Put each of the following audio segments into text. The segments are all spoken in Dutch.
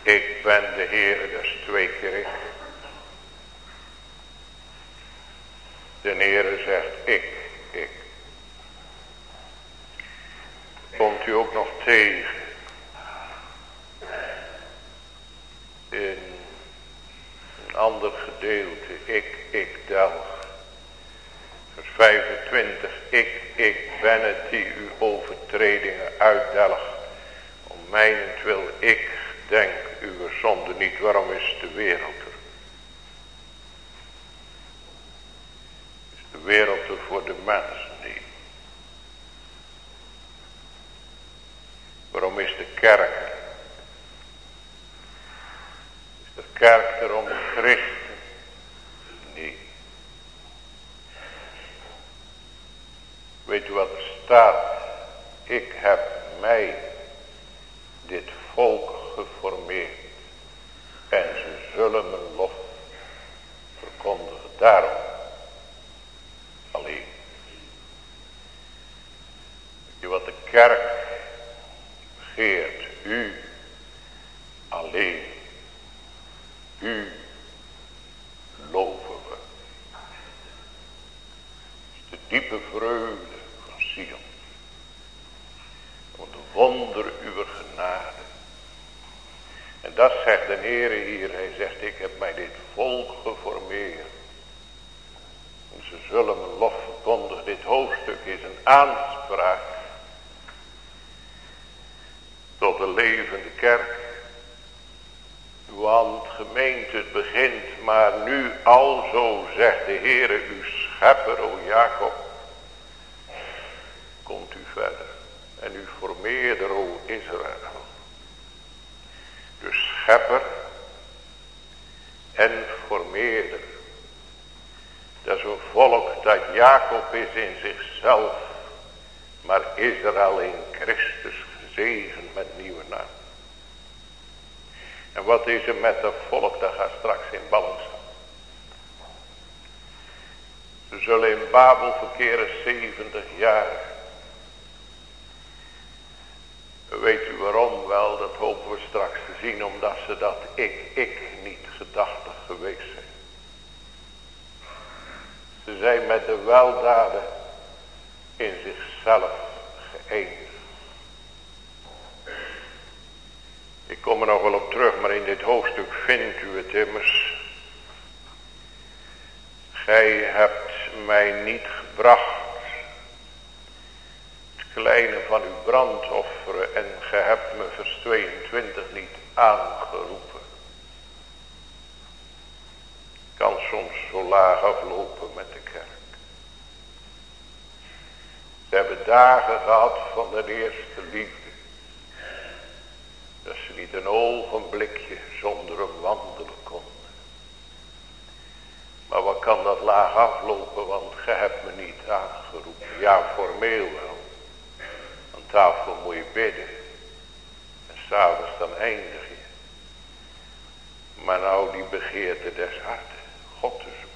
Ik ben de Heere, dat is 2 keer ik. De Heere zegt ik. Komt u ook nog tegen in een ander gedeelte. Ik delg. Vers 25. Ik ben het die uw overtredingen uitdelgt. Om mijnentwil ik denk uw zonde niet. Waarom is de wereld er? Is de wereld er voor de mensen niet? Waarom is de kerk er? Is de kerk er om de christen? Nee. Weet u wat er staat? Ik heb mij dit volk geformeerd. En ze zullen mijn lof verkondigen. Daarom alleen. Weet je wat de kerk begeert? U alleen. U loven we. Het is de diepe vreugde van Sion. Om de wonder uw genade. En dat zegt de Heere hier. Hij zegt, ik heb mij dit volk geformeerd. En ze zullen mijn lof verkondigen. Dit hoofdstuk is een aanspraak tot de levende kerk. Want gemeente, het begint maar nu alzo, zegt de Heere, uw schepper, o Jacob. Komt u verder. En u formeerder, o Israël. De schepper en formeerder. Dat is een volk dat Jacob is in zichzelf. Maar Israël in Christus gezegend met nieuwe naam. En wat is er met dat volk? Dat gaat straks in ballingschap. Ze zullen in Babel verkeren 70 jaar. Weet u waarom wel? Dat hopen we straks te zien. Omdat ze dat ik niet gedachtig geweest zijn. Ze zijn met de weldaden in zichzelf geëindigd. Ik kom er nog wel op terug, maar in dit hoofdstuk vindt u het immers. Gij hebt mij niet gebracht het kleine van uw brandofferen en gij hebt me vers 22 niet aangeroepen. Ik kan soms zo laag aflopen met de kerk. Ze hebben dagen gehad van de eerste liefde. Dat ze niet een ogenblikje zonder hem wandelen konden. Maar wat kan dat laag aflopen, want gij hebt me niet aangeroepen. Ja, formeel wel. Aan tafel moet je bidden. En s'avonds dan eindig je. Maar nou die begeerte des harten. God te zoeken.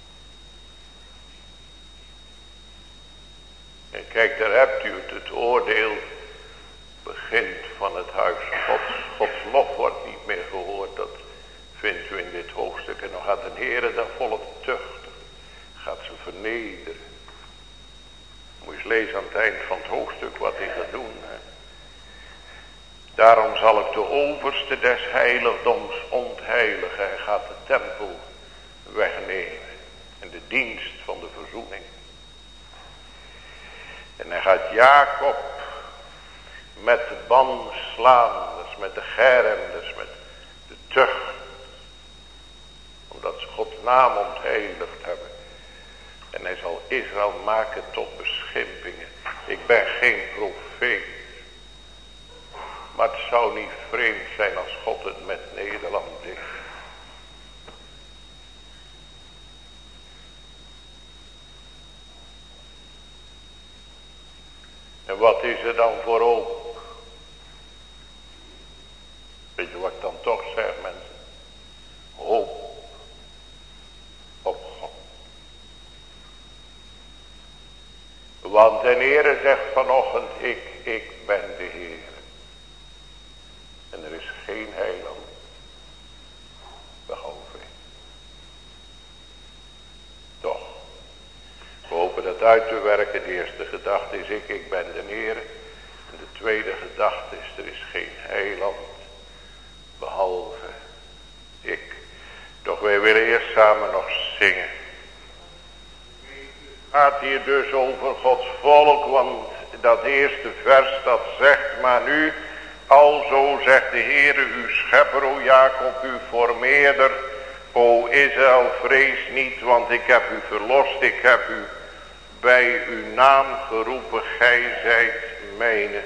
En kijk, daar hebt u het oordeel begint van het huis Gods. Gods lof wordt niet meer gehoord. Dat vindt u in dit hoofdstuk. En dan gaat de Heere dat volk tuchten. Gaat ze vernederen. Moet je eens lezen aan het eind van het hoofdstuk wat hij gaat doen. Hè? Daarom zal ik de overste des heiligdoms ontheiligen. Hij gaat de tempel wegnemen. En de dienst van de verzoening. En hij gaat Jacob met de banslaanders, met de geremders, met de tucht. Omdat ze Gods naam ontheiligd hebben. En hij zal Israël maken tot beschimpingen. Ik ben geen profeet. Maar het zou niet vreemd zijn als God het met Nederland deed. En wat is er dan voor hoop? Weet je wat ik dan toch zeg, mensen? Hoop op God. Want de Heere zegt vanochtend, ik ben de Heer. En er is geen heiland uit te werken. De eerste gedachte is ik ben de Heer. En de tweede gedachte is, er is geen heiland behalve ik. Doch wij willen eerst samen nog zingen. Het gaat hier dus over Gods volk, want dat eerste vers dat zegt, maar nu, alzo zegt de Heere uw schepper, o Jacob, uw formeerder, o Israël, vrees niet, want ik heb u verlost, ik heb u bij uw naam geroepen, gij zijt mijne.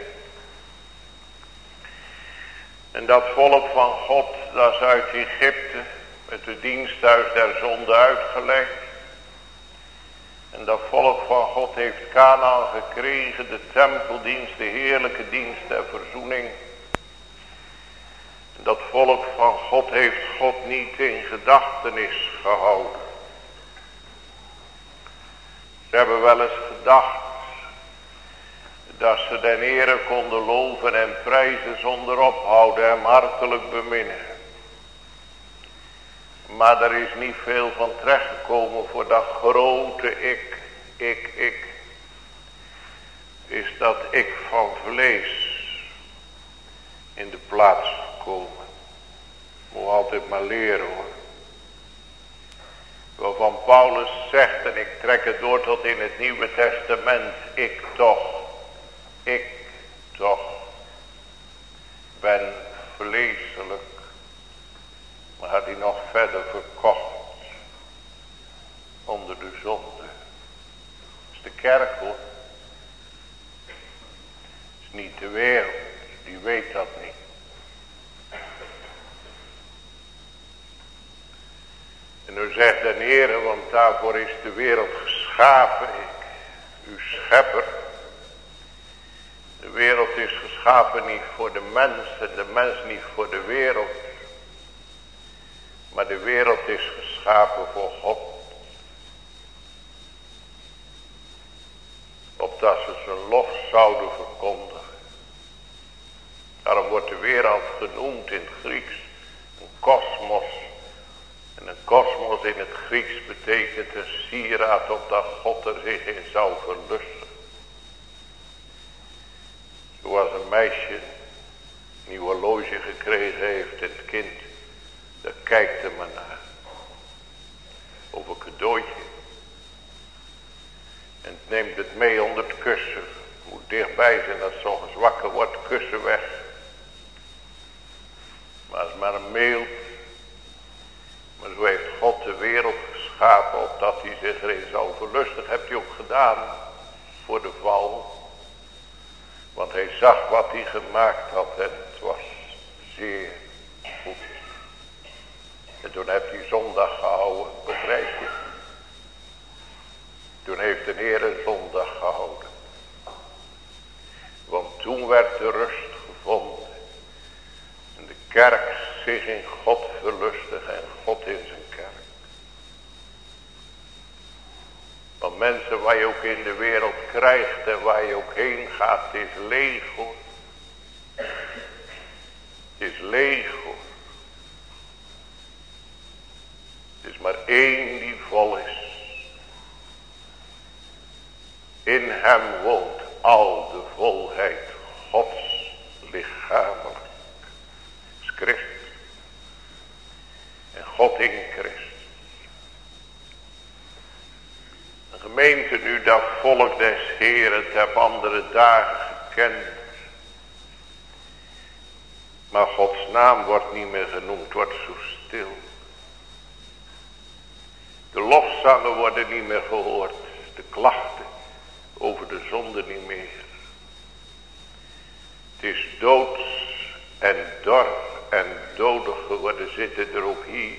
En dat volk van God, dat is uit Egypte, met het diensthuis der zonde uitgeleid. En dat volk van God heeft Kanaan gekregen, de tempeldienst, de heerlijke dienst der verzoening. En dat volk van God heeft God niet in gedachtenis gehouden. Ze hebben wel eens gedacht dat ze den Heere konden loven en prijzen zonder ophouden en hartelijk beminnen. Maar er is niet veel van terechtgekomen voor dat grote ik. Is dat ik van vlees in de plaats gekomen. Moet altijd maar leren hoor. Waarvan Paulus zegt, en ik trek het door tot in het Nieuwe Testament. Ik toch ben vleeselijk. Maar had hij nog verder verkocht. Onder de zonde. Dat is de kerk hoor. Dat is niet de wereld. Die weet dat niet. En nu zegt de Heere, want daarvoor is de wereld geschapen. Uw schepper. De wereld is geschapen niet voor de mens en de mens niet voor de wereld. Maar de wereld is geschapen voor God. Opdat ze zijn lof zouden verkondigen. Daarom wordt de wereld genoemd in het Grieks een kosmos. En een kosmos in het Grieks betekent een sieraad opdat God er zich in zou verlusten. Zoals een meisje een nieuw horloge gekregen heeft en het kind, daar kijkt er maar naar. Of een cadeautje. En het neemt het mee onder het kussen. Het moet dichtbij zijn dat zo'n zwakker wordt, kussen weg. Maar als maar een mail. Maar zo heeft God de wereld geschapen opdat hij zich erin zou verlusten. Hebt hij ook gedaan voor de val. Want hij zag wat hij gemaakt had en het was zeer goed. En toen heeft hij zondag gehouden, begrijp je? Toen heeft de Heer een zondag gehouden. Want toen werd de rust gevonden. En de kerk zich in God verlustig en God in zijn kerk. Want mensen, waar je ook in de wereld krijgt en waar je ook heen gaat, het is leeg hoor. Het is leeg hoor. Het is maar één die vol is. In hem woont al de volheid Gods lichamelijk. Dat is Christus. En God in Christus. Een gemeente nu dat volk des Heeren het heb andere dagen gekend. Maar Gods naam wordt niet meer genoemd, wordt zo stil. De lofzangen worden niet meer gehoord. De klachten over de zonde niet meer. Het is doods en dor en dodig geworden, zitten er ook hier.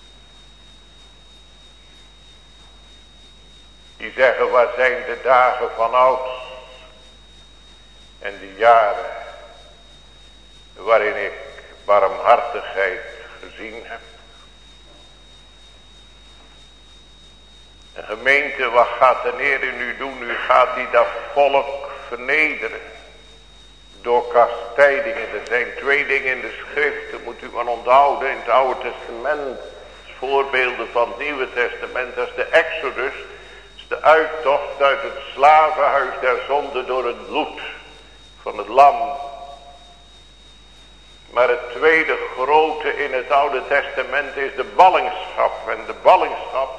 Die zeggen, waar zijn de dagen van ouds en de jaren waarin ik barmhartigheid gezien heb. Een gemeente, wat gaat de Heer nu doen? Nu gaat hij dat volk vernederen. Door kastijdingen. Er zijn twee dingen in de schrift. Dat moet u maar onthouden. In het Oude Testament. Voorbeelden van het Nieuwe Testament. Dat is de Exodus. de uittocht uit het slavenhuis der zonde door het bloed van het lam. Maar het tweede grote in het Oude Testament is de ballingschap. En de ballingschap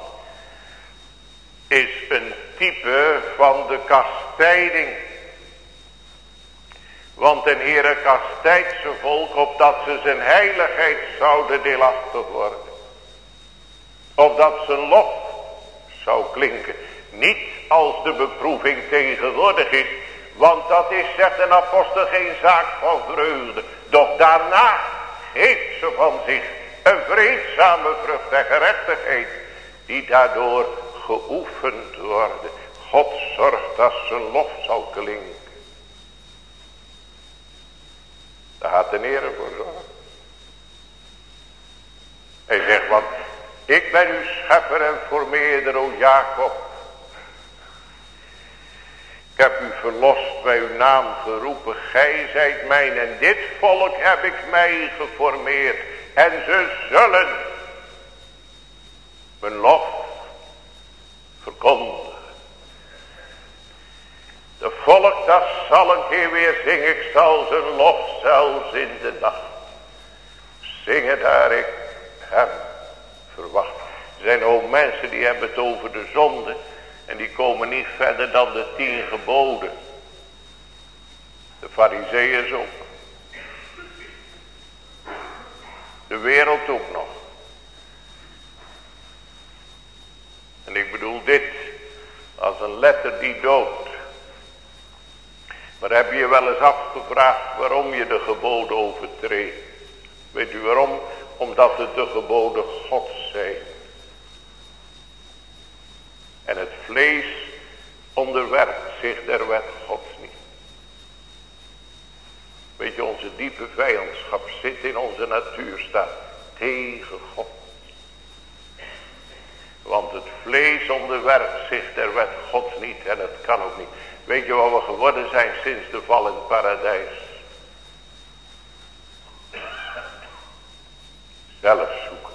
is een type van de kastijding. Want de Heere kastijdt zijn volk opdat ze zijn heiligheid zouden deelachtig worden. Opdat zijn lof zou klinken. Niet als de beproeving tegenwoordig is. Want dat is, zegt een apostel, geen zaak van vreugde. Doch daarna geeft ze van zich een vreedzame vrucht en gerechtigheid. Die daardoor geoefend worden. God zorgt dat zijn lof zal klinken. Daar gaat de Heere voor zorgen. Hij zegt, want ik ben uw schepper en formeerder, o Jacob. Ik heb u verlost, bij uw naam geroepen, gij zijt mijn. En dit volk heb ik mij geformeerd. En ze zullen mijn lof verkondigen. De volk dat zal een keer weer zingen. Ik zal zijn lof zelfs in de nacht zingen daar ik hem verwacht. Er zijn ook mensen die hebben het over de zonde. En die komen niet verder dan de 10 geboden. De Farizeeërs ook. De wereld ook nog. En ik bedoel dit als een letter die doodt. Maar heb je je wel eens afgevraagd waarom je de geboden overtreedt? Weet u waarom? Omdat het de geboden Gods zijn. En het vlees onderwerpt zich der wet Gods niet. Weet je, onze diepe vijandschap zit in onze natuur, staat tegen God. Want het vlees onderwerpt zich der wet Gods niet en het kan ook niet. Weet je wat we geworden zijn sinds de val in het paradijs? Zelfzoekers.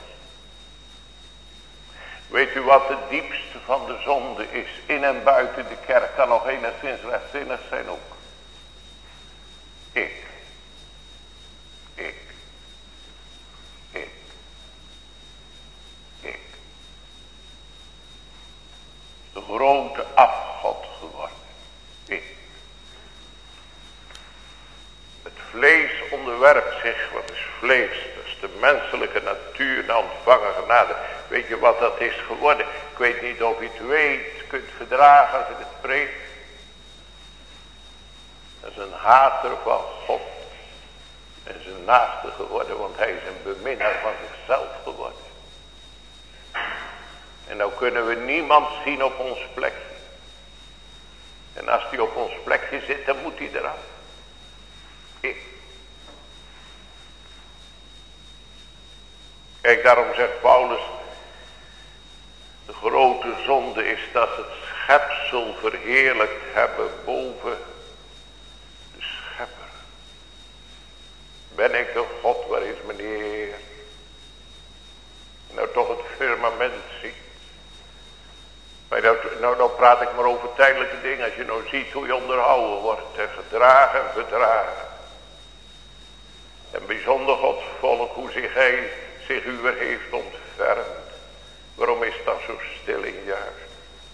Weet u wat het diepste van de zonde is? In en buiten de kerk kan nog enigszins rechtzinnig zijn ook. Ik. De grote afgod geworden. Ik. Het vlees onderwerpt zich. Wat is vlees? Dat is de menselijke natuur, de ontvangen genade. Weet je wat dat is geworden? Ik weet niet of je het weet, kunt verdragen als ik het preek. Dat is een hater van God. En zijn naaste geworden, want hij is een beminnaar van zichzelf geworden. En nou kunnen we niemand zien op ons plekje. En als hij op ons plekje zit, dan moet hij eraf. Ik. Kijk, daarom zegt Paulus, de grote zonde is dat het schepsel verheerlijkt hebben boven de schepper. Ben ik een God, waar is mijn Heer? Nou toch het firmament ziet. Maar nou praat ik maar over tijdelijke dingen. Als je nou ziet hoe je onderhouden wordt en gedragen en verdragen. En bijzonder Gods volk, hoe hij zich uwer heeft ontfermd. Waarom is dat zo stil en juist?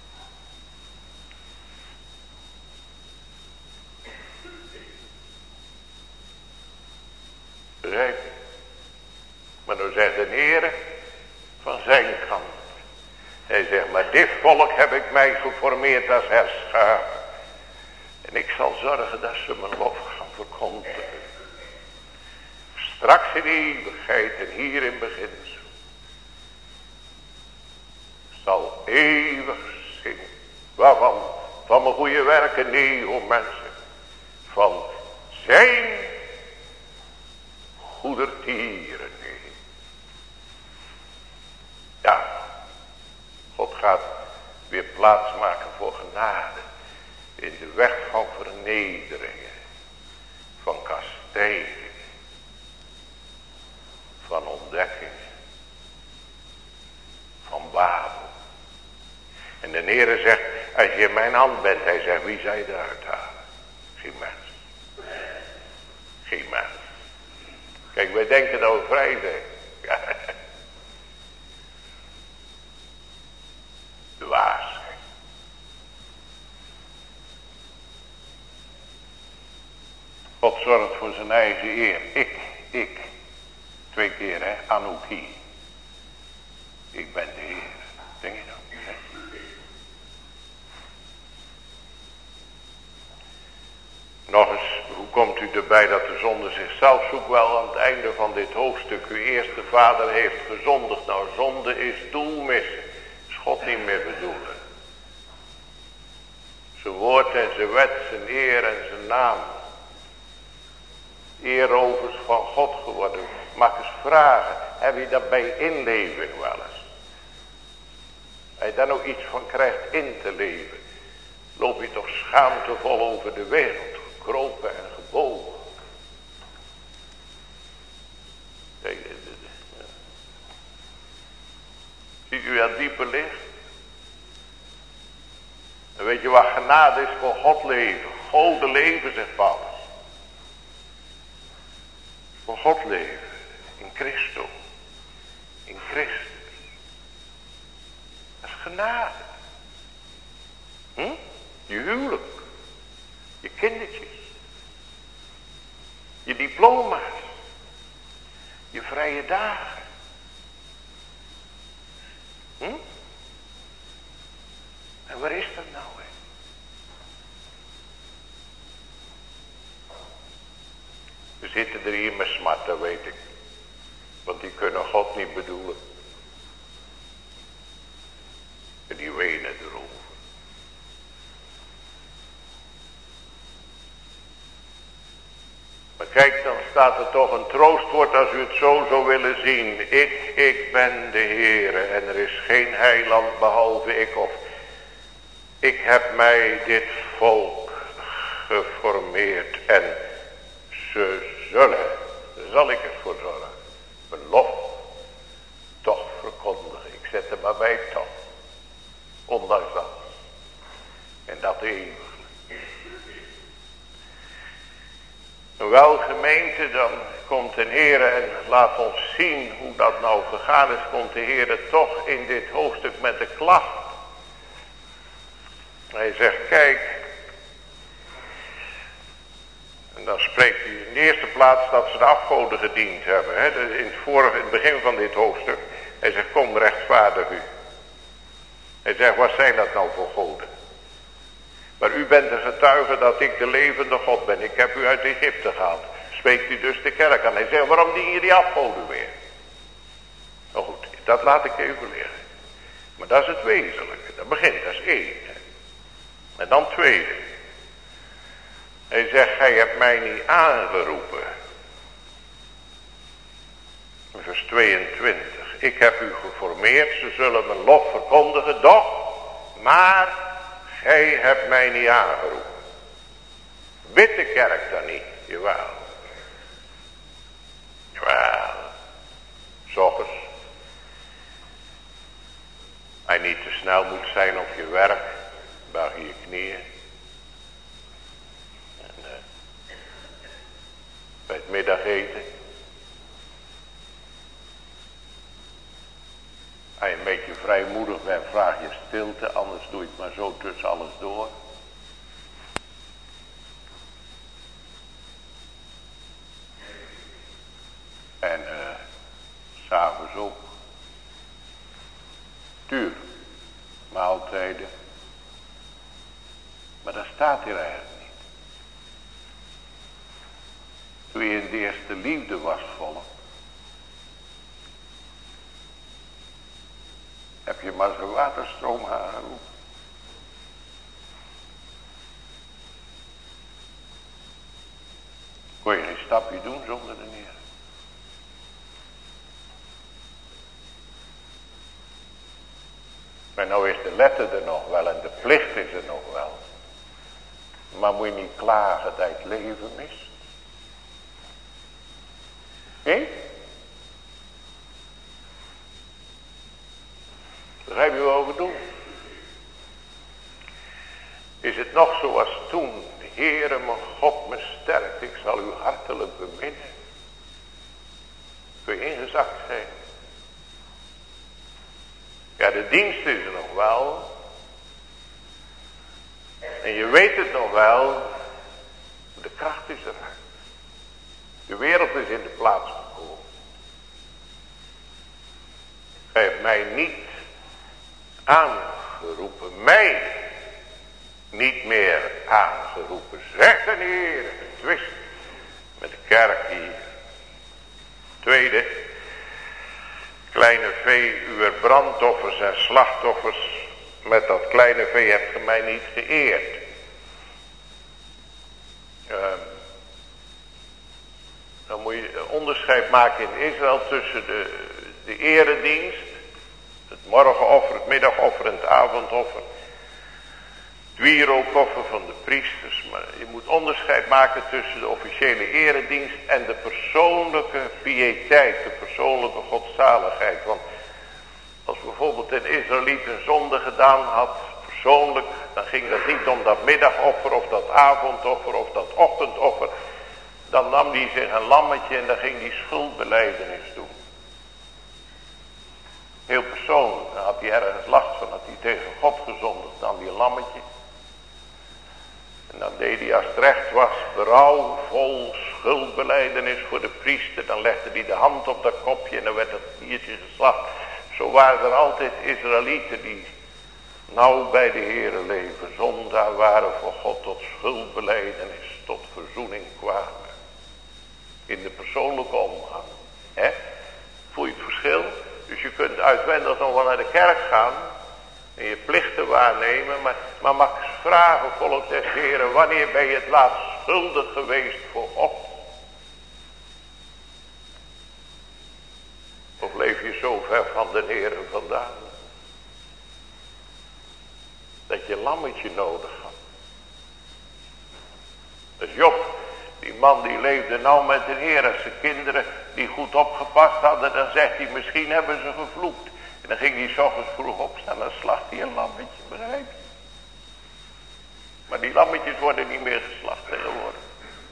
Begrijp je? Maar nou zegt de Heer van zijn kant. Hij zegt, maar dit volk heb ik mij geformeerd als herschaap. En ik zal zorgen dat ze mijn lof gaan verkondigen. Straks in de eeuwigheid en hier in beginsel. Zal eeuwig zingen. Waarvan? Van mijn goede werken? Nee, o mensen. Van zijn goedertieren. Nee. Ja. God gaat weer plaats maken voor genade. In de weg van vernederingen. Van kastijdingen. Van ontdekkingen. Van Babel. En de Heere zegt, als je in mijn hand bent, hij zegt, wie zou je eruit halen? Geen mens. Geen mens. Kijk, wij denken dat we vrij zijn. Dwaas. God zorgt voor zijn eigen eer. Ik. 2 keer, hè. Anouki. Ik ben de Heer. Denk je dat? Hè? Nog eens, hoe komt u erbij dat de zonde zichzelf zoekt? Wel aan het einde van dit hoofdstuk. Uw eerste vader heeft gezondigd. Nou, zonde is doelmissen. Is God niet meer bedoelen. Zijn woord en zijn wet, zijn eer en zijn naam. Eerovers van God geworden. Mag ik eens vragen, heb je dat bij inleving wel eens? Als je daar nog iets van krijgt in te leven, loop je toch schaamtevol over de wereld, gekropen en gebogen. Ziet u dat diepe licht? En weet je wat genade is voor God leven? Goden leven, zegt Paulus. Voor God leven. In Christus. In Christus. Dat is genade. Je huwelijk. Je kindertjes. Je diploma's. Je vrije dagen. En waar is dat nou? We zitten er hier met smart, dat weet ik. Want die kunnen God niet bedoelen. En die wenen erover. Maar kijk, dan staat er toch een troostwoord als u het zo zou willen zien. Ik ben de Heere en er is geen heiland behalve ik. Of ik heb mij dit volk geformeerd en ze zullen, daar zal ik het voor zorgen, belofte toch verkondigen. Ik zet er maar bij toch. Ondanks dat. En dat eeuwig. Wel gemeente, dan komt de Heer en laat ons zien hoe dat nou gegaan is. Komt de Heer toch in dit hoofdstuk met de klacht. Hij zegt, kijk. En dan spreekt hij in de eerste plaats dat ze de afgoden gediend hebben. Hè? In het begin van dit hoofdstuk. Hij zegt, kom rechtvaardig u. Hij zegt, wat zijn dat nou voor goden? Maar u bent de getuige dat ik de levende God ben. Ik heb u uit Egypte gehaald. Spreekt u dus de kerk aan. Hij zegt, waarom dien je die afgoden weer? Nou goed, dat laat ik even liggen. Maar dat is het wezenlijke. Dat begint, dat is 1. En dan tweede. Hij zegt, gij hebt mij niet aangeroepen. Vers 22. Ik heb u geformeerd, ze zullen mijn lof verkondigen, doch, maar gij hebt mij niet aangeroepen. Bidt de kerk dan niet? Jawel. Jawel. 's ochtends. Als je niet te snel moet zijn op je werk, buig je knieën. En bij het middageten. Als je een beetje vrijmoedig bent, vraag je stilte, anders doe je het maar zo tussen alles door. En 's avonds ook. Tuur, maaltijden. Maar dat staat hier eigenlijk niet. Toen je in de eerste liefde was, volk. Heb je maar zo'n waterstroom aangeroepen. Kon je geen stapje doen zonder de Heer. Maar nou is de letter er nog wel en de plicht is er nog wel. Maar moet je niet klagen dat je het leven mist. Hé? Begrijp je wat we doen? toen. Heere mijn God me sterkt, ik zal u hartelijk beminnen. Kun je ingezakt zijn. Ja, de dienst is er nog wel. En je weet het nog wel. De kracht is eruit. De wereld is in de plaats gekomen. Gij hebt mij niet aangeroepen. Mij niet meer aangeroepen. Zegt de Heer. Twist met de kerk hier. Tweede. Kleine vee, uw brandoffers en slachtoffers. Met dat kleine vee hebt ge mij niet geëerd. Dan moet je onderscheid maken in Israël tussen de eredienst. Het morgenoffer, het middagoffer en het avondoffer. Het wierookoffer van de priesters. Maar je moet onderscheid maken tussen de officiële eredienst en de persoonlijke piëteit. De persoonlijke godzaligheid. Want als bijvoorbeeld een Israëliet een zonde gedaan had, persoonlijk, dan ging dat niet om dat middagoffer of dat avondoffer of dat ochtendoffer. Dan nam hij zich een lammetje en dan ging hij schuldbelijdenis doen. Heel persoonlijk, dan had hij ergens last van, had hij tegen God gezondigd, dan die lammetje. En dan deed hij als het recht was, berouwvol schuldbelijdenis voor de priester. Dan legde hij de hand op dat kopje en dan werd dat diertje geslacht. Zo waren er altijd Israëlieten die nauw bij de Heere leven. Zondaar waren voor God tot schuldbelijdenis, tot verzoening kwamen. In de persoonlijke omgang. Voel je het verschil? Dus je kunt uitwendig nog wel naar de kerk gaan. En je plichten waarnemen. Maar mag ik vragen, volk des Heren. Wanneer ben je het laatst schuldig geweest voor God? Of leef je zo ver van de Heere vandaan? Dat je lammetje nodig had. Dus Job. Die man die leefde nou met de Heer. Als zijn kinderen die goed opgepast hadden, dan zegt hij, misschien hebben ze gevloekt. En dan ging hij 's ochtends vroeg opstaan en dan slacht hij een lammetje, begrijp je? Maar die lammetjes worden niet meer geslacht tegenwoordig.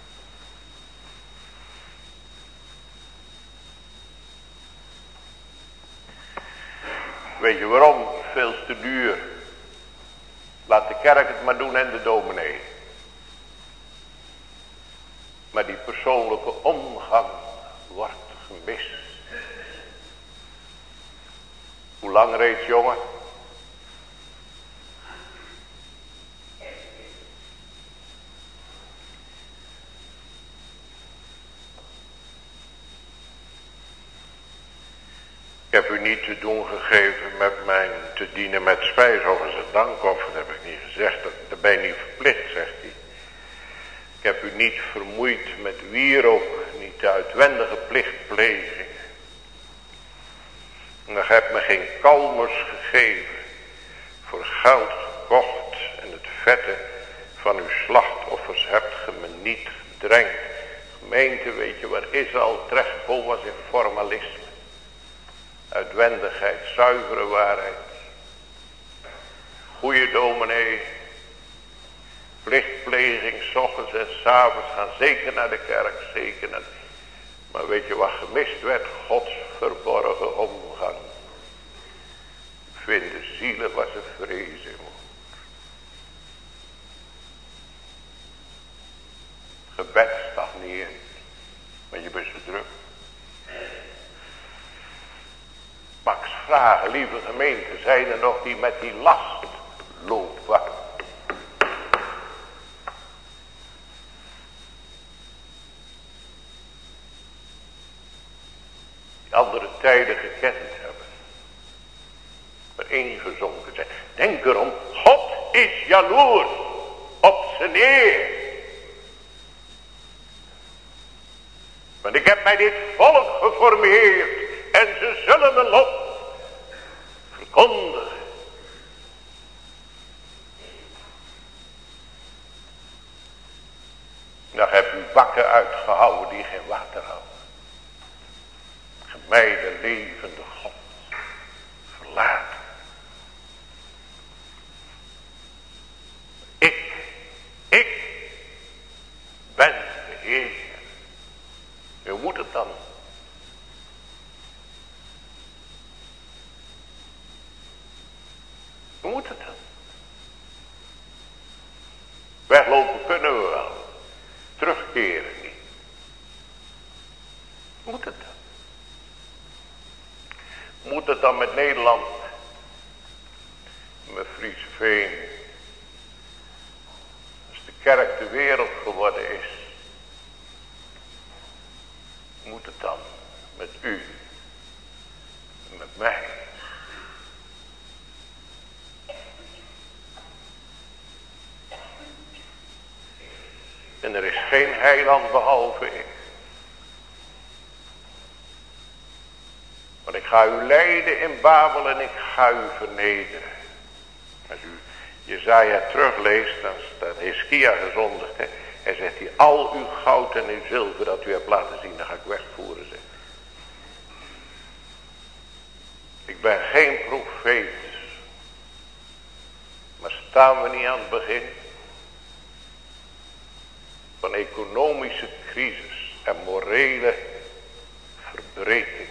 Weet je waarom? Veel te duur. Laat de kerk het maar doen en de dominee. Maar die persoonlijke omgang wordt gemist. Hoe lang reeds, jongen? Ik heb u niet te doen gegeven met mijn te dienen met spijsoffers en dankoffer, heb ik niet gezegd. Daar ben je niet verplicht, zegt hij. Ik heb u niet vermoeid met wierook, niet de uitwendige plichtpleging. En gij hebt me geen kalmers gegeven, voor geld gekocht en het vette van uw slachtoffers hebt ge me niet gedrenkt. Gemeente, weet je waar Israël terechtgekomen was in formalisme. Uitwendigheid, zuivere waarheid. Goeie dominee. Plichtpleging, 's ochtends en 's avonds gaan zeker naar de kerk, zeker naar. Maar weet je wat gemist werd? Gods verborgen omgang. Vinden zielen was een vrezen. Gebed staat niet in, maar je bent zo druk. Mag ik vragen, lieve gemeente, zijn er nog die met die last lopen? Andere tijden gekend hebben. Maar ingezonken zijn. Denk erom, God is jaloers op zijn eer. Want ik heb mij dit volk geformeerd. En ze zullen mijn lof verkondigen. Dan heb u bakken uitgehouden die geen water hadden. Mij de levende God verlaten. Ik het dan? Hoe moet het dan? Weglopen kunnen we wel. Terugkeren niet. Hoe moet het dan? Hoe moet het dan met Nederland? Met Friesveen? Als de kerk de wereld geworden is. Hoe moet het dan met u? En met mij? En er is geen heiland behalve ik. Want ik ga u leiden in Babel en ik ga u vernederen. Als u Jesaja terugleest, dan staat Hiskia gezondigd. Hè? Hij zegt hier, al uw goud en uw zilver dat u hebt laten zien, dan ga ik wegvoeren. Zeg. Ik ben geen profeet. Maar staan we niet aan het begin van economische crisis en morele verbreking?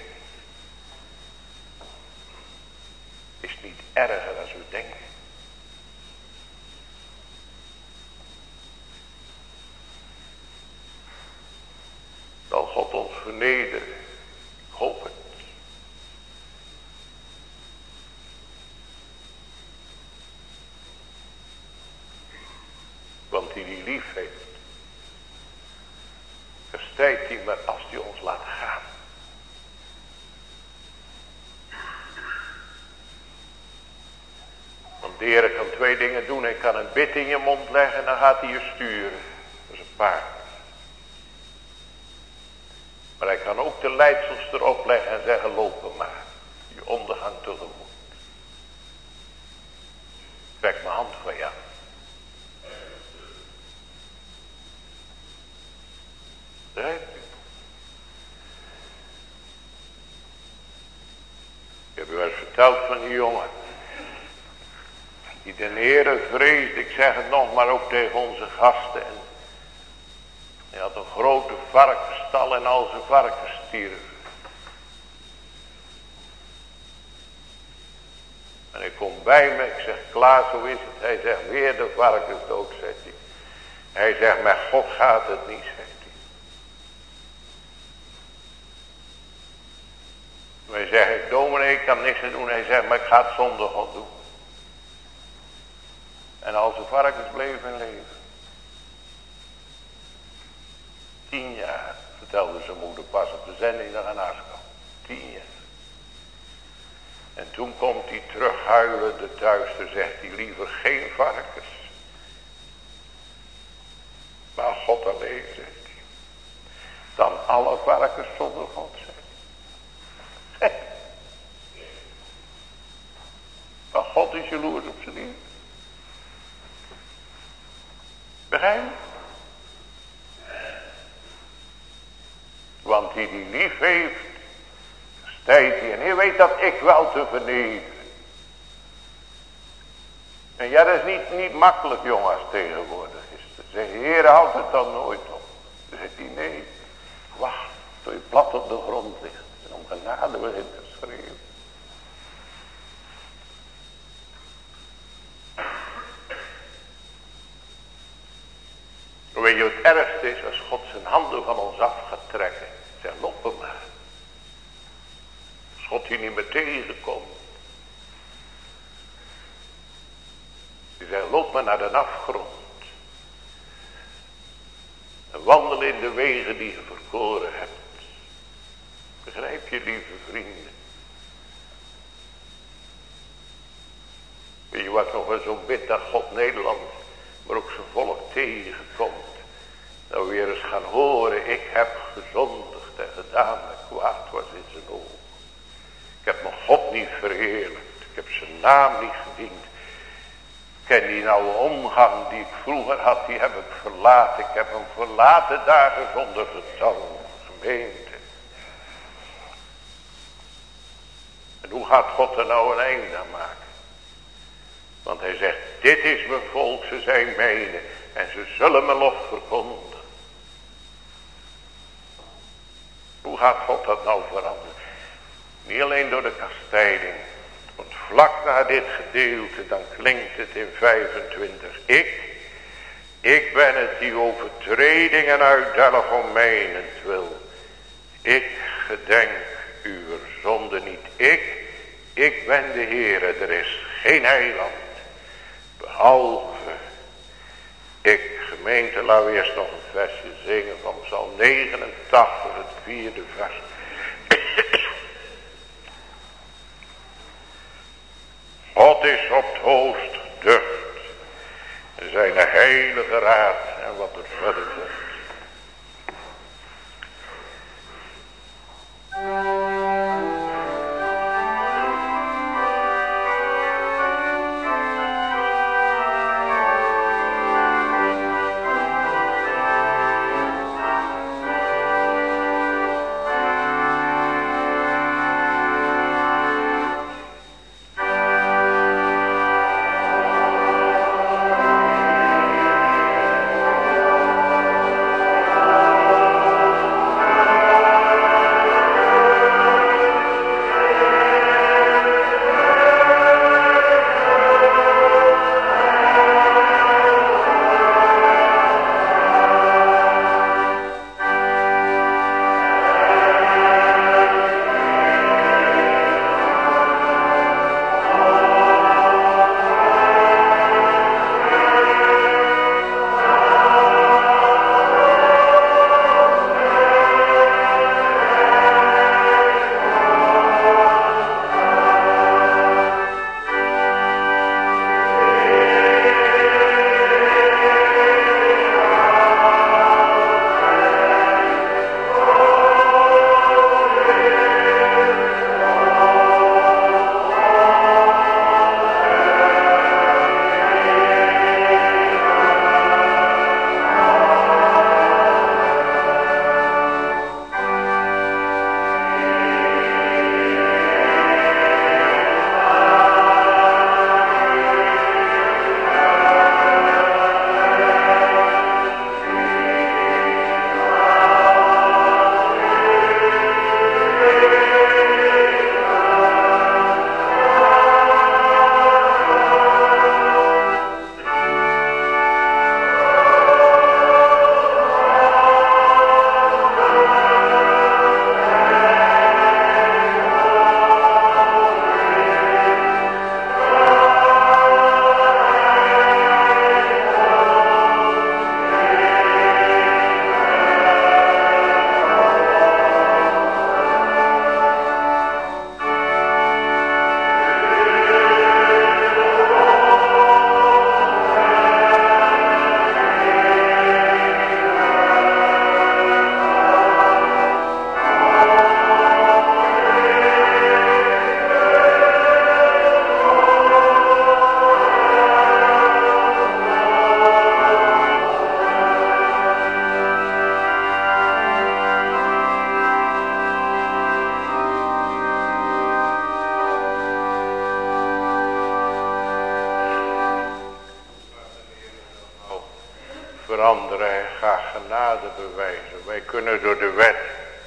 Is niet erger dan u denkt. Zal God ons vernederen? Ik hoop het. Want die lief heeft, verstrijdt hij maar als hij ons laat gaan. Want de Heer kan twee dingen doen. Hij kan een bit in je mond leggen en dan gaat hij je sturen. Dat is een paard. Maar hij kan ook de leidsels erop leggen en zeggen, lopen maar. Je ondergang tegemoet. Trek mijn hand van jou. Begrijpt u? Ik heb u wel eens verteld van die jongen. Die de Heere vreesde, ik zeg het nog maar ook tegen onze gasten. En hij had een grote varkensstal en al zijn varkens stierven. En hij komt bij me, ik zeg, Klaas, hoe is het? Hij zegt, weer de varkens dood, zegt hij. Hij zegt, met God gaat het niet, zegt hij. Wij zeggen, dominee, ik kan niks aan doen. Hij zegt, maar ik ga het zonder God doen. En al zijn varkens bleven leven. 10 jaar, vertelde zijn moeder pas op de zending naar een Aarschap. 10 jaar. En toen komt hij terug huilende thuis. Dan zegt hij, liever geen varkens. Maar God alleen, zegt hij. Dan alle varkens zonder God, zegt hij. Maar God is jaloers op zijn lief. Begrijp je? Want die lief heeft, stijgt hij. En hij weet dat ik wel te vernederen. En ja, dat is niet makkelijk, jongens, tegenwoordig is. Dan zeg je, Heer, houdt het dan nooit op. Dan zegt hij, nee, wacht, tot je plat op de grond ligt. En om genade begint te schreeuwen. Weet je wat het ergste is? Als God zijn handen van ons af gaat trekken. Zeg, lopen maar. Als God hier niet meer tegenkomt. Die zegt, loop maar naar de afgrond. En wandel in de wegen die je verkoren hebt. Begrijp je, lieve vrienden? Weet je wat nog wel zo bid dat God Nederland, maar ook zijn volk tegenkomt. Dat we weer eens gaan horen, ik heb gezondigd en gedaan wat kwaad was in zijn ogen. Ik heb mijn God niet verheerlijkt. Ik heb zijn naam niet gediend. Ik ken die oude omgang die ik vroeger had, die heb ik verlaten. Ik heb hem verlaten dagen zonder getal, gemeente. En hoe gaat God er nou een einde aan maken? Want hij zegt, dit is mijn volk, ze zijn mijne. En ze zullen mijn lof verkondigen. Hoe hoe gaat God dat nou veranderen? Niet alleen door de kastijding. Want vlak na dit gedeelte, dan klinkt het in 25. Ik ben het die overtredingen uitdelg om mijnentwil. Ik gedenk uw zonde niet. Ik ben de Heere, er is geen heiland. Behalve ik. Gemeente, laten we eerst nog een versje zingen van Psalm 89, het 4e vers. God is op het hoogst ducht. En zijn heilige raad. En wat er verder zegt. veranderen. Hij gaat genade bewijzen. Wij kunnen door de wet,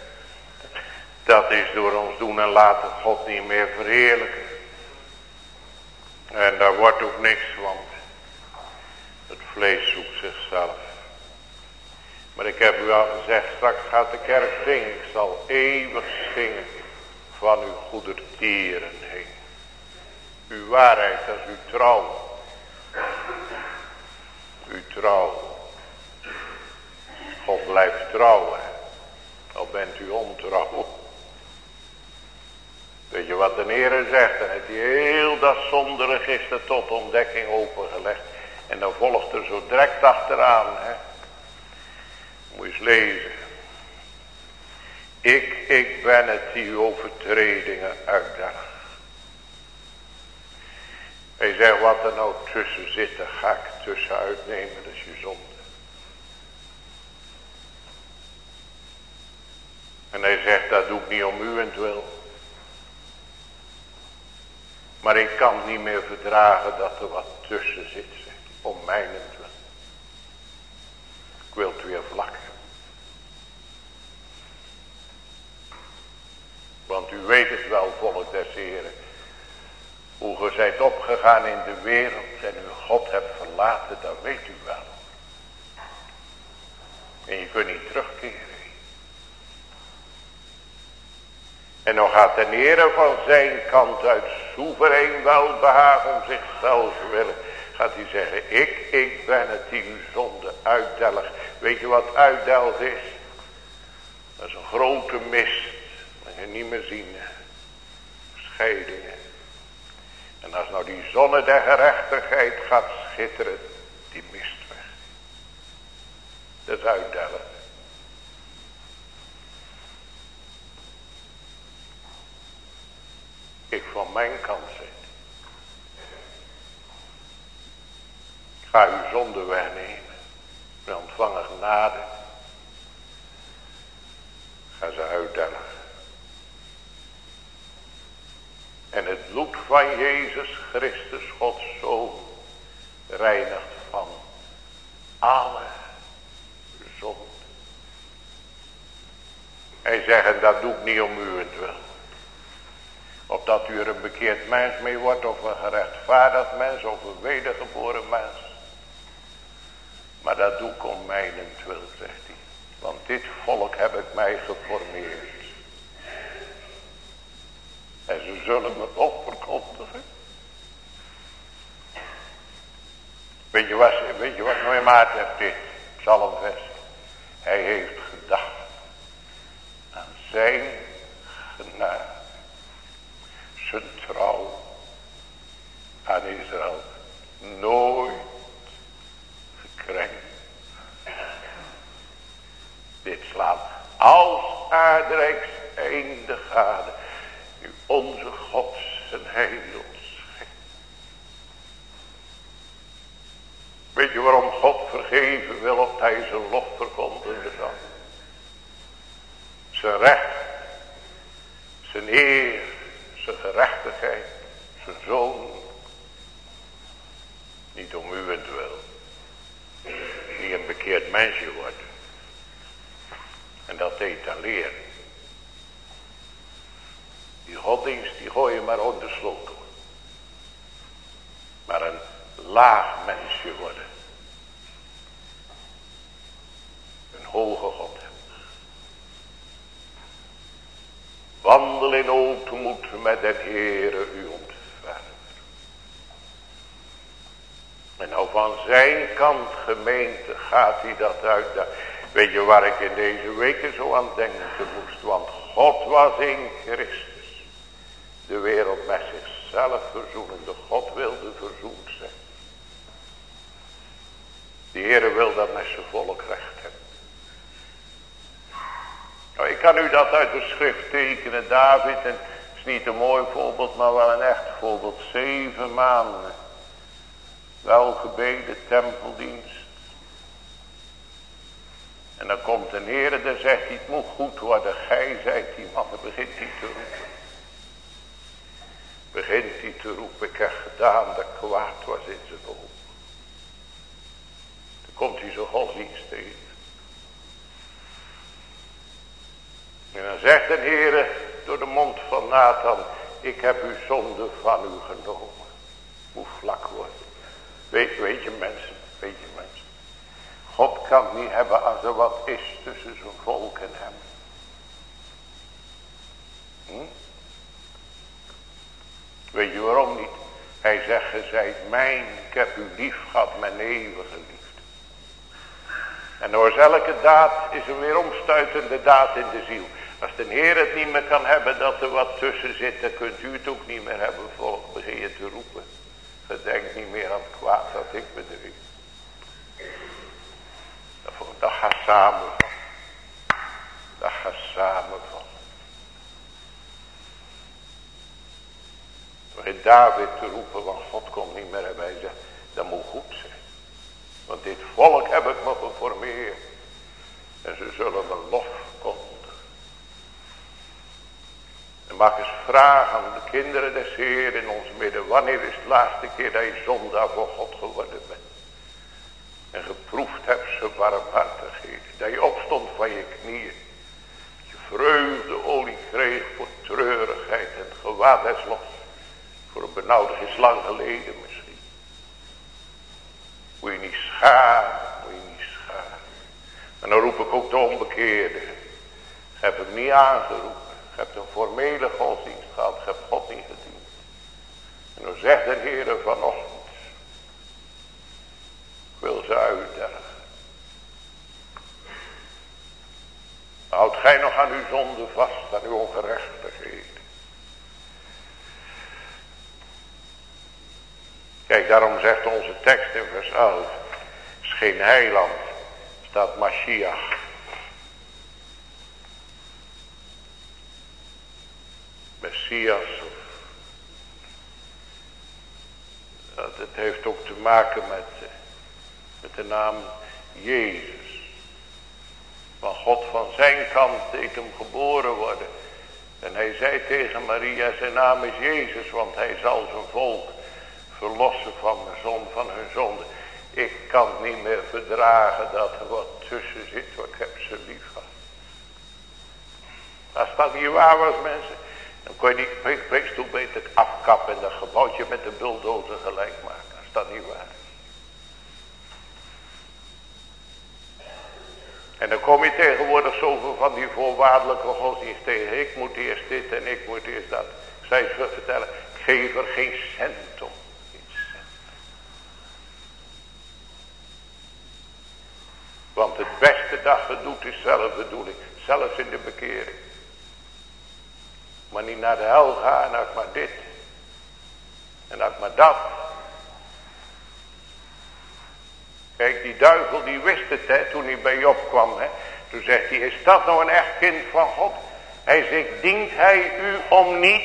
dat is door ons doen en laten, God niet meer verheerlijken. En daar wordt ook niks, want het vlees zoekt zichzelf. Maar ik heb u al gezegd, straks gaat de kerk zingen. Ik zal eeuwig zingen van uw goedertieren heen. Uw waarheid, dat is uw trouw. Uw trouw. God blijft trouw, hè. Al bent u ontrouw. Weet je wat de Heer zegt? Dan heeft hij heel dat zonderegister tot ontdekking opengelegd. En dan volgt er zo direct achteraan, hè. Moet je eens lezen. Ik ben het die uw overtredingen uitdelgt. Hij zegt, wat er nou tussen zit, daar ga ik tussen uitnemen, dat is je zonde. En hij zegt, dat doe ik niet om uwentwil. Maar ik kan niet meer verdragen dat er wat tussen zit, zegt hij, om mijnentwil. Ik wil het weer vlak. Want u weet het wel, volk des Heren. Hoe ge zijt opgegaan in de wereld en u God hebt verlaten, dat weet u wel. En je kunt niet terugkeren. En dan gaat de Heere van zijn kant uit soeverein welbehagen om zichzelf willen. Gaat hij zeggen, ik ben het die uw zonde uitdelg. Weet je wat uitdelg is? Dat is een grote mist. Dat je niet meer zien. Scheidingen. En als nou die zonne der gerechtigheid gaat schitteren, die mist weg. Dat is uitdelgen. Ik van mijn kant zeg. Ik ga uw zonde wegnemen. We ontvangen genade. Ga ze uitdelgen. En het bloed van Jezus Christus, Gods Zoon, reinigt van alle zonde. Hij zegt, en dat doe ik niet om uwentwil. Opdat u er een bekeerd mens mee wordt, of een gerechtvaardigd mens, of een wedergeboren mens. Maar dat doe ik om mijnentwil, zegt hij. Want dit volk heb ik mij geformeerd. En ze zullen me toch verkondigen. Weet je wat nou in maart hebt dit? Psalmvers. Hij heeft gedacht aan zijn genade. Zijn trouw aan Israël. Nooit gekrenkt. Dit slaat als aardrijks einde gade. Nu onze God zijn heil schenkt. Weet je waarom God vergeven wil, of hij zijn lof verkondigen zal? Zijn recht, zijn eer, zijn gerechtigheid, zijn zoon. Niet om uwentwil. Niet een bekeerd mensje wordt. En dat deed dan leren. Die godsdienst die gooi je maar onder de sleutel. Maar een laag mensje worden. Een hoge God hebben. Wandel in ootmoed met den Heere u ontfermen. En nou van zijn kant gemeente gaat hij dat uit. Weet je waar ik in deze weken zo aan denken moest. Want God was in Christus. De wereld met zichzelf verzoenende. God wilde verzoend zijn. De Heere wil dat met zijn volk recht hebben. Nou, ik kan u dat uit de schrift tekenen. David, en het is niet een mooi voorbeeld, maar wel een echt voorbeeld. 7 maanden. Welgebeden tempeldienst. En dan komt een Heere, dan zegt hij, het moet goed worden. Gij zijt die man, dan begint hij te roepen. Begint hij te roepen, ik heb gedaan dat kwaad was in zijn ogen. Dan komt hij zijn godsdienst tegen. En dan zegt de Heere door de mond van Nathan, ik heb uw zonde van u genomen. Moet vlak worden. Weet je mensen. God kan niet hebben als er wat is tussen zijn volk en hem. Weet je waarom niet? Hij zegt, ge zijt mijn, ik heb u lief gehad, mijn eeuwige liefde. En door elke daad is er weer omstuitende daad in de ziel. Als de Heer het niet meer kan hebben dat er wat tussen zit, dan kunt u het ook niet meer hebben. Volk, begin je te roepen. Gedenk niet meer aan het kwaad dat ik bedreef. Dat gaat samen. Dat gaat samen van. Begint David te roepen, want God kon niet meer hebben. Hij zegt, dat moet goed zijn. Want dit volk heb ik me geformeerd. En ze zullen mijn lof kondigen. En mag eens vragen aan de kinderen des Heer in ons midden. Wanneer is de laatste keer dat je zondaar voor God geworden bent? En geproefd hebt zijn barmhartigheden. Dat je opstond van je knieën. Dat je vreugdeolie kreeg voor treuren laat eens los. Voor een benauwde is lang geleden misschien. Moet je niet schamen, moet je niet schamen. En dan roep ik ook de onbekeerden. Je hebt hem niet aangeroepen. Je hebt een formele godsdienst gehad. Je hebt God niet gediend. En dan zegt de Heer vanochtend. Ik wil ze uitdagen. Houd gij nog aan uw zonde vast, aan uw ongerechtigheden. Kijk, daarom zegt onze tekst in vers 11. Is geen heiland, staat Mashiach. Messias. Het heeft ook te maken met de naam Jezus. Van God van zijn kant deed hem geboren worden. En hij zei tegen Maria, zijn naam is Jezus, want hij zal zijn volk verlossen van hun zonde. Ik kan niet meer verdragen dat er wat tussen zit, want ik heb ze lief gehad. Als dat niet waar was, mensen, dan kon je die preekstoel beter afkappen en dat gebouwtje met de bulldozer gelijk maken. Als dat niet waar is. En dan kom je tegenwoordig zoveel van die voorwaardelijke godsdienst tegen. Ik moet eerst dit en ik moet eerst dat. Ik zou je vertellen, ik geef er geen cent om. Geen cent. Want het beste dat je doet is zelfbedoeling. Zelfs in de bekering. Maar niet naar de hel gaan, en ook maar dit. En ook maar dat. Kijk, die duivel die wist het, hè, toen hij bij Job kwam. Hè. Toen zegt hij, is dat nou een echt kind van God? Hij zegt, dient hij u om niet?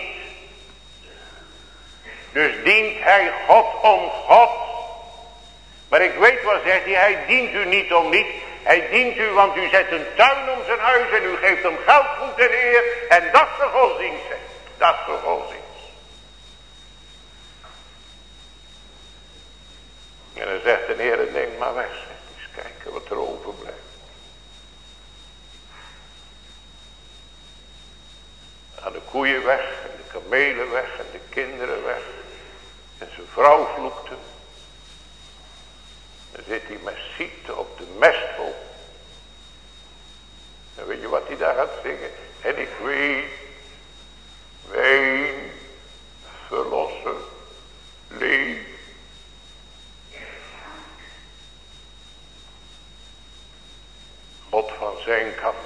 Dus dient hij God om God? Maar ik weet wat zegt hij dient u niet om niet. Hij dient u, want u zet een tuin om zijn huis en u geeft hem geld, goed en eer. En dat is de godsdienst, hè. Dat is de godsdienst. En dan zegt de Heer, neem maar weg. Eens kijken wat er overblijft. Aan de koeien weg, en de kamelen weg, en de kinderen weg. En zijn vrouw vloekt hem. Dan zit hij met ziekte op de mesthoop. En weet je wat hij daar gaat zingen? En ik weet, ween, verlosser, leef. God van zijn kant.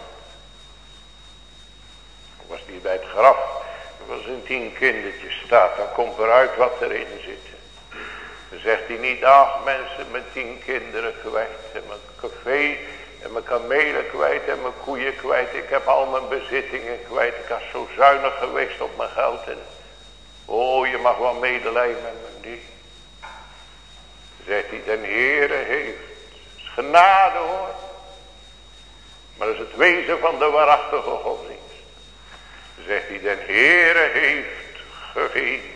Was die bij het graf. Er was een 10 kindertjes staat. Dan komt eruit wat erin zit. Dan zegt hij niet, ach mensen met 10 kinderen kwijt. En mijn café en mijn kamelen kwijt en mijn koeien kwijt. Ik heb al mijn bezittingen kwijt. Ik was zo zuinig geweest op mijn geld. En oh, je mag wel medelijden met me niet. Dan zegt hij, den Heere heeft. Het is genade hoor. Maar dat is het wezen van de waarachtige godsdienst. Dan zegt hij, den Heere heeft gegeven.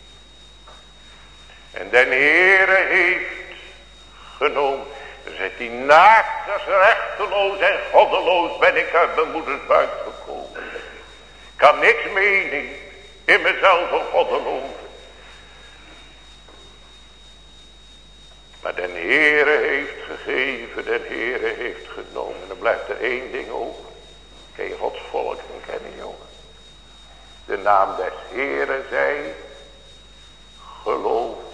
En den Heere heeft genomen. Dan zegt hij, naakt als rechteloos en goddeloos ben ik uit mijn moeders buik gekomen. Ik kan niks meenemen in mezelf of goddeloos. Maar den Heere heeft gegeven, den Heere heeft genomen. En dan blijft er één ding over. Ken je Gods volk en kennen, jongen? De naam des Heere zij geloof.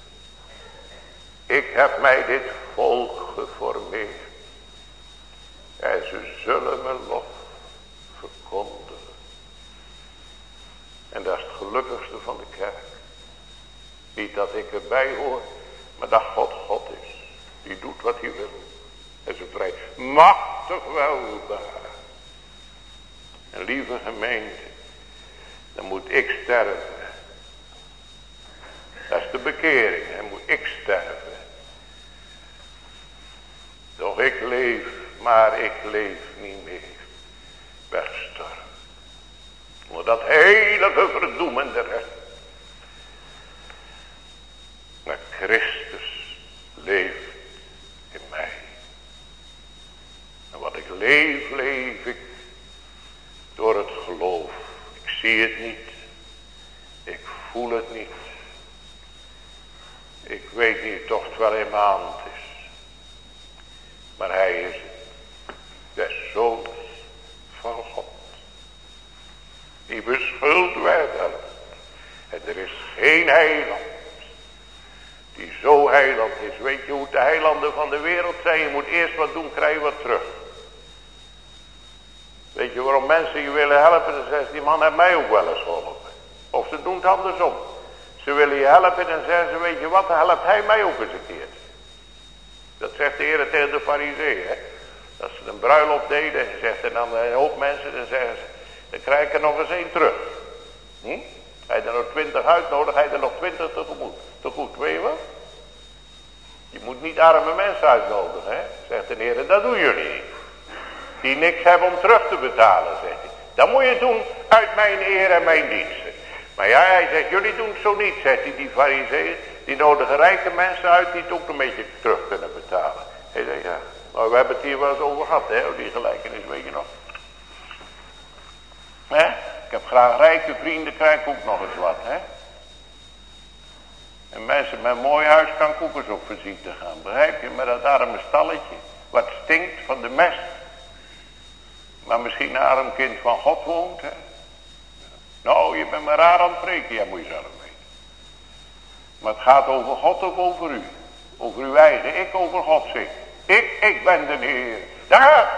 Ik heb mij dit volk geformeerd. En ze zullen mijn lof verkondigen. En dat is het gelukkigste van de kerk. Niet dat ik erbij hoor, maar dat God God is. Die doet wat hij wil. En ze vrij machtig welbaar. En lieve gemeente, dan moet ik sterven. Dat is de bekering. Dan moet ik sterven. Doch ik leef, maar ik leef niet meer. Weggestorven. Onder dat heilige verdoemende recht. Maar Christus leeft in mij. En wat ik leef, leef ik door het geloof. Ik zie het niet. voel het niet. Ik weet niet of het wel in mijn hand is. Maar hij is des zoons van God. Die beschuldigd werd. En er is geen heiland die zo heiland is. Weet je hoe de heilanden van de wereld zijn? Je moet eerst wat doen, krijg je wat terug. Weet je waarom mensen je willen helpen? Dan zeggen ze, die man heeft mij ook wel eens geholpen. Of ze doen het andersom. Ze willen je helpen en zeggen ze, weet je wat, dan helpt hij mij ook eens een keer. Dat zegt de Heer tegen de Farizeeën. Dat ze een bruiloft deden, zegt er dan een hoop mensen, dan zeggen ze, dan krijg ik er nog eens één terug. Hij er nog 20 uitnodigt, hij er nog 20 tegoed. Weet je wat? Je moet niet arme mensen uitnodigen, hè? Zegt de Heer, dat doen jullie niet. Die niks hebben om terug te betalen, zegt hij. Dat moet je doen uit mijn eer en mijn diensten. Maar ja, hij zegt, jullie doen het zo niet, zegt hij, die Farizeeën. Die nodigen rijke mensen uit die het ook een beetje terug kunnen betalen. Hij zegt, ja, maar we hebben het hier wel eens over gehad, hè, die gelijkenis, weet je nog. Hè? Ik heb graag rijke vrienden, krijg ik ook nog eens wat, hè. En mensen met een mooi huis kan koekers op visite gaan, begrijp je? Maar dat arme stalletje, wat stinkt van de mest. Maar misschien een arm kind van God woont, hè. Nou, je bent maar raar aan het preken, ja, moet je zelf weten. Maar het gaat over God of over u. Over uw eigen, ik over God zeg. Ik ben de Heer. Daar!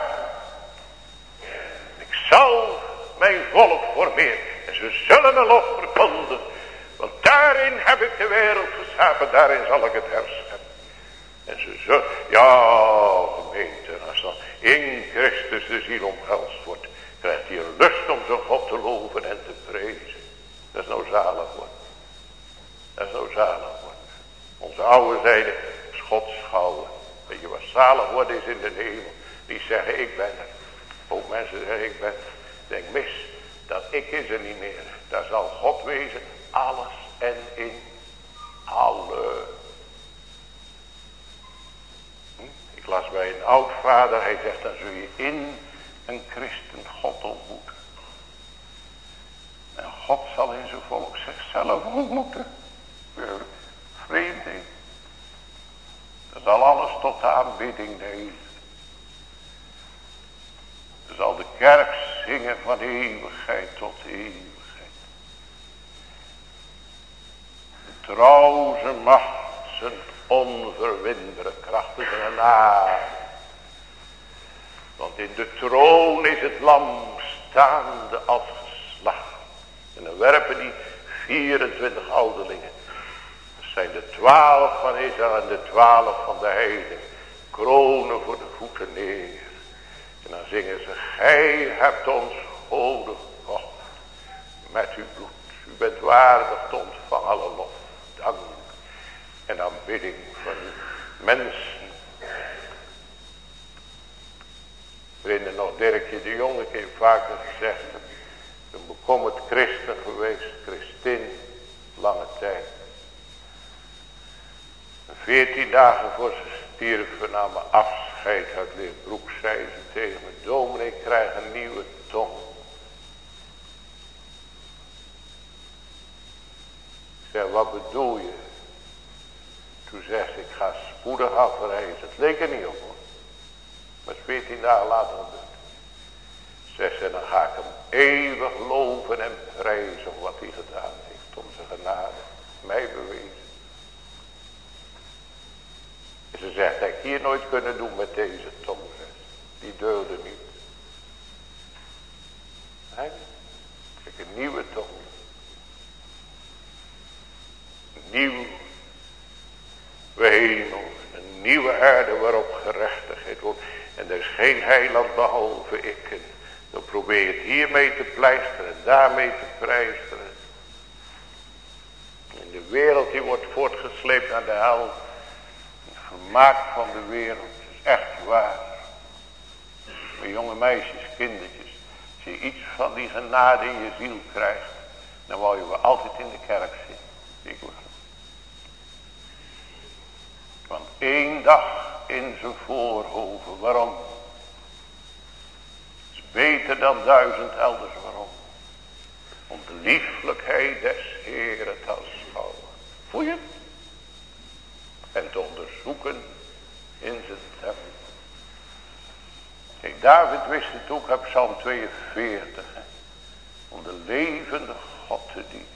Ik zal mijn volk formeren. En ze zullen een lof verkondigen. Want daarin heb ik de wereld geschapen. Daarin zal ik het herscheppen. En ze zullen, ja gemeente, als dan in Christus de ziel omhelst wordt, krijgt hij een lust om zijn God te loven en te prezen. Dat is nou zalig worden. Dat is nou zalig worden. Onze oude zeiden, God schouwen. Weet je wat zalig worden is in de hemel? Die zeggen, ik ben er. Ook mensen zeggen, ik ben er. Denk mis, dat ik is er niet meer. Daar zal God wezen, alles en in alle. Ik las bij een oudvader, hij zegt, dan zul je in een christen God ontmoeten. En God zal in zijn volk zichzelf ontmoeten. Vreemdeling. Dan zal alles tot de aanbidding nemen. Dan zal de kerk zingen van eeuwigheid tot eeuwigheid. De trouw zijn macht, zijn onverwinbare krachten zijn genade. Want in de troon is het lam staande als geslacht. En dan werpen die 24 ouderlingen. Dat zijn de 12 van Israël en de 12 van de heiden. Kronen voor de voeten neer. En dan zingen ze, gij hebt ons gode gekocht met uw bloed. U bent waardig te ontvangen alle lof, dank en aanbidding van u. Mensen. Herinner nog Dirkje de Jong, ik heb vaker gezegd, een bekommerd christen geweest, christin, lange tijd. 14 dagen voor ze stierven namen afscheid uit Leerbroek, zei ze tegen me, dominee, ik krijg een nieuwe tong. Ik zei, wat bedoel je? Toen zegt ze, ik ga spoedig afreizen. Het leek er niet op hoor. Maar 14 dagen later gebeurd. Zegt ze, dan ga ik hem eeuwig loven en prijzen om wat hij gedaan heeft. Om zijn genade mij bewezen. En ze zegt, heb ik hier nooit kunnen doen met deze tong. Die deugde niet. Nee, ik heb een nieuwe tong. Een nieuwe hemel. Een nieuwe aarde waarop gerechtigheid wordt. En er is geen heiland behalve ik. En dan probeer je het hiermee te pleisteren en daarmee te prijsteren. En de wereld die wordt voortgesleept naar de hel. Het vermaak van de wereld is echt waar. Maar jonge meisjes, kindertjes. Als je iets van die genade in je ziel krijgt. Dan wou je wel altijd in de kerk zitten. Ik was. Want 1 dag in zijn voorhoven. Waarom? Het is beter dan 1000 elders. Waarom? Om de lieflijkheid des Heeren te aanschouwen. Voel je het? En te onderzoeken in zijn tempel. Kijk, David wist het ook op Psalm 42. Hè, om de levende God te dienen.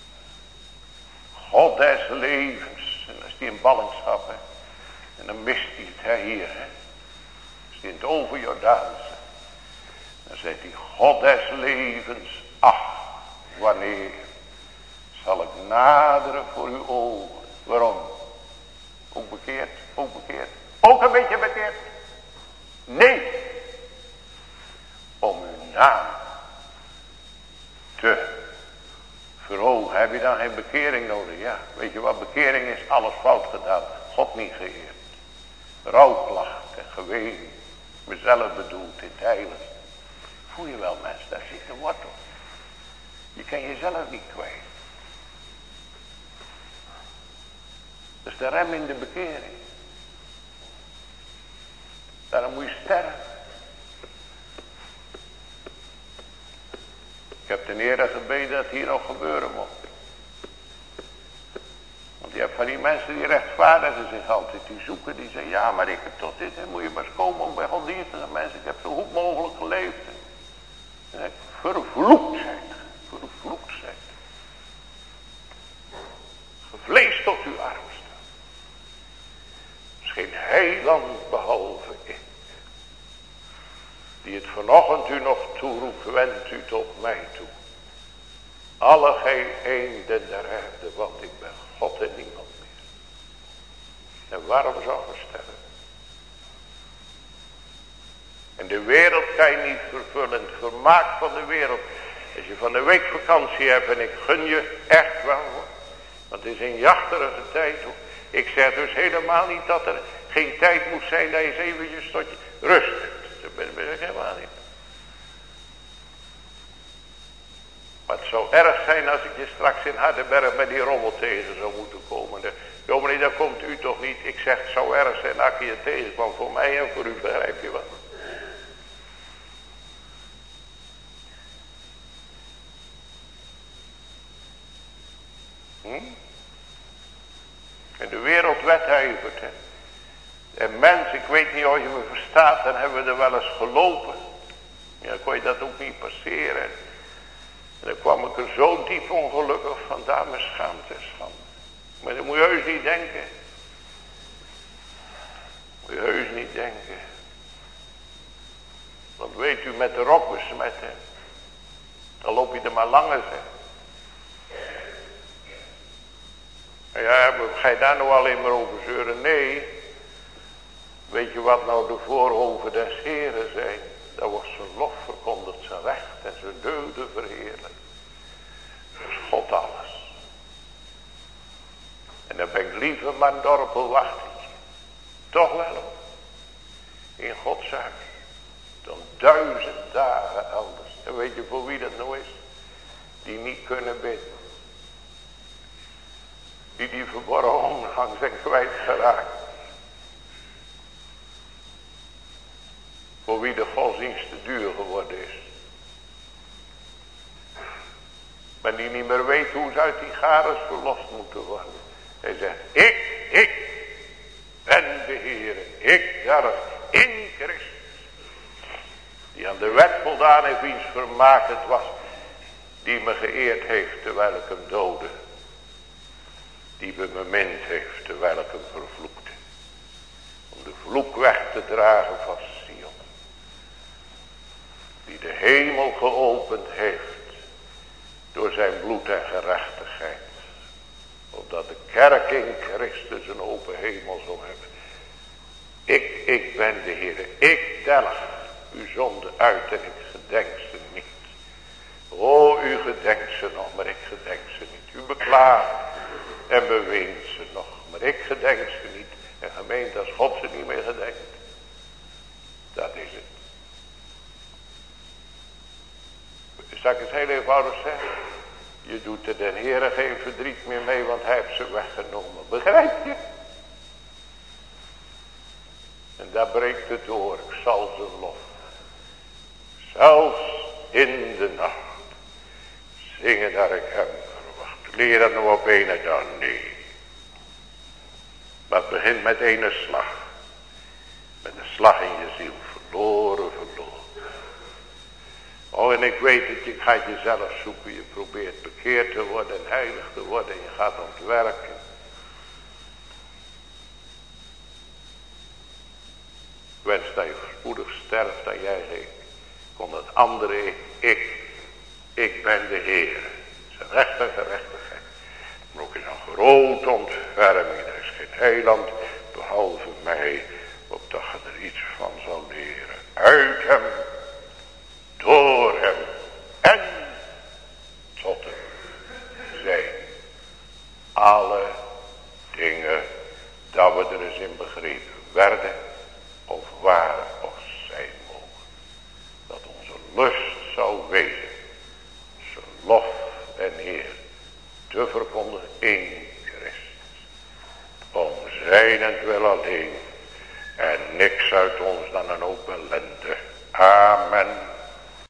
God des levens. En als die in ballingschap, hè, en dan mist hij het, hè, hier. Hè. Als die in het overjordaanse. Dan zegt hij, God des levens, ach, wanneer zal ik naderen voor uw ogen. Waarom? Ook bekeerd, ook bekeerd. Ook een beetje bekeerd. Nee. Om uw naam te verhogen. Heb je dan geen bekering nodig? Ja. Weet je wat bekering is? Alles fout gedaan. God niet geëerd. Rouwklacht en geween. Mezelf bedoeld in het heilige. Voel je wel, mensen, daar zit een wortel. Je kan jezelf niet kwijt. Dat is de rem in de bekering. Daarom moet je sterven. Ik heb ten Heere gebeden dat hier nog gebeuren mocht. Want je hebt van die mensen die rechtvaardigen zich altijd. Die zoeken, die zeggen, ja, maar ik heb tot dit. En moet je maar eens komen om bij godsdienstige mensen. Ik heb zo goed mogelijk geleefd. En vervloekt zijn. Vervloekt zijn. Gevleesd tot uw armste. Er is geen heiland behalve ik. Die het vanochtend u nog toeroept, wendt u tot mij toe. Alle gij eenden der aarde, want ik ben God en niemand meer. En waarom zou je sterven? En de wereld kan je niet vervullen. Het vermaak van de wereld. Als je van de week vakantie hebt, en ik gun je echt wel hoor. Want het is een jachterige tijd hoor. Ik zeg dus helemaal niet dat er geen tijd moet zijn dat je eens eventjes tot je rust hebt. Dat ben ik helemaal niet. Maar het zou erg zijn als ik je straks in Hardenberg met die rommel tegen zou moeten komen. Dominee, dat komt u toch niet. Ik zeg het zou erg zijn als ik je tegenkwam voor mij en voor u, begrijp je wat? En de wereld wedijvert. Hè. En mens, ik weet niet of je me verstaat, dan hebben we er wel eens gelopen. Ja, dan kon je dat ook niet passeren. En dan kwam ik er zo diep ongelukkig vandaan, met schaamte en schande. Maar dat moet je heus niet denken. Moet je heus niet denken. Want weet u, met de rok besmetten, dan loop je er maar langer, zeg. Ja, ga je daar nou alleen maar over zeuren? Nee. Weet je wat nou de voorhoven des Heren zijn? Daar wordt zijn lof verkondigd, zijn recht en zijn deugden verheerlijkt. Dat is God alles. En dan ben ik liever maar een dorpelwachtertje. Toch wel hoor. In Gods huis. Dan 1000 dagen elders. En weet je voor wie dat nou is? Die niet kunnen bidden. Die verborgen omgang zijn kwijtgeraakt. Voor wie de godsdienst te duur geworden is. Maar die niet meer weet hoe ze uit die garens verlost moeten worden. Hij zegt, ik ben de Heere. Ik zelf in Christus. Die aan de wet voldaan heeft, wiens vermaak het was. Die me geëerd heeft terwijl ik hem doodde. Die me bemind heeft terwijl ik hem vervloekte. Om de vloek weg te dragen van Sion. Die de hemel geopend heeft. Door zijn bloed en gerechtigheid. Opdat de kerk in Christus een open hemel zal hebben. Ik ben de Heer. Ik delg uw zonde uit en ik gedenk ze niet. O, u gedenkt ze nog, maar ik gedenk ze niet. U beklaagt en beweent ze nog, maar ik gedenk ze niet. En gemeente, als God ze niet meer gedenkt. Dat is het. Zal ik het heel eenvoudig zeggen? Je doet er den Heere geen verdriet meer mee, want hij heeft ze weggenomen. Begrijp je? En daar breekt het door. Ik zal ze lof. Zelfs in de nacht. zingen dat ik hem verwacht. Leer dat nou op ene dan? Nee. Maar het begint met ene slag. Met een slag in je ziel. Verloren. Oh, en ik weet het, je gaat jezelf zoeken. Je probeert bekeerd te worden en heilig te worden. En je gaat aan het werken. Ik wens dat je spoedig sterft dan jij ik. Kon het andere ik ben de Heer. Het is een recht en gerechtigheid. Maar ook in een grote ontferming. Er is geen heiland behalve mij. Opdat je er iets van zal leren. Uit hem. Door hem. En tot hem. Zijn. Alle dingen. Dat we er eens in begrepen werden. Of waren of zijn mogen. Dat onze lust zou wezen. Zijn lof en eer. Te verkondigen in Christus. Om zijnentwil alleen. En niks uit ons dan een hoop ellende. Amen.